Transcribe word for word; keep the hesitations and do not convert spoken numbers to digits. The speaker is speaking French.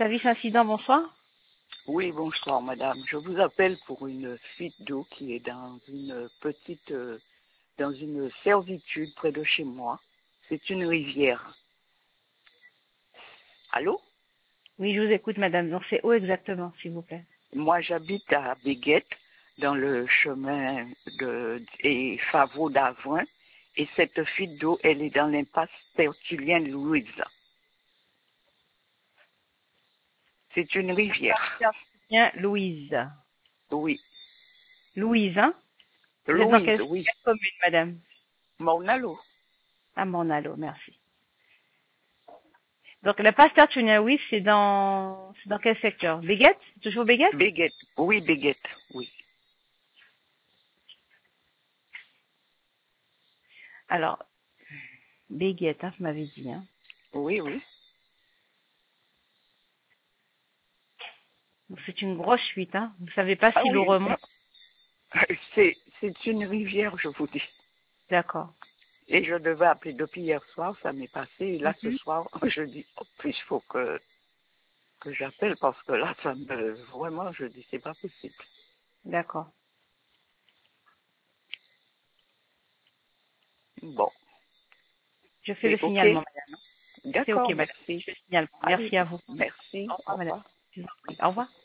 Service incident, bonsoir. Oui, bonsoir madame. Je vous appelle pour une fuite d'eau qui est dans une petite, euh, dans une servitude près de chez moi. C'est une rivière. Allô? Oui, je vous écoute, madame. Donc, c'est où exactement, s'il vous plaît? Moi, j'habite à Béguette, dans le chemin de et Favreau d'Avrin. Et cette fuite d'eau, elle est dans l'impasse Tertulienne Louise. C'est une rivière. Bien, Louise. Oui. Louise, hein? Vous êtes dans Louise, quelle, oui. quelle commune, madame? Mornalo. À Mornalo, merci. Donc, la passe Tertulia-Louise, c'est dans, c'est dans quel secteur? Béguette? Toujours Béguette? Béguette. Oui, Béguette. Oui. Alors, Béguette, hein, vous m'avez dit, hein. Oui, oui. Donc, c'est une grosse fuite, hein. Vous savez pas Ah si l'eau oui. remonte? C'est, c'est une rivière, je vous dis. D'accord. Et je devais appeler depuis hier soir, ça m'est passé. Et là, ce Mhm. soir, je dis, en plus, il faut que, que j'appelle parce que là, ça me, vraiment, je dis, c'est pas possible. D'accord. Bon. Je fais le C'est OK? signalement, madame. C'est OK, D'accord, madame. merci. Je fais le signalement. Allez, Merci à vous. merci. Au Au revoir, madame. revoir. Je vous en prie. Au revoir.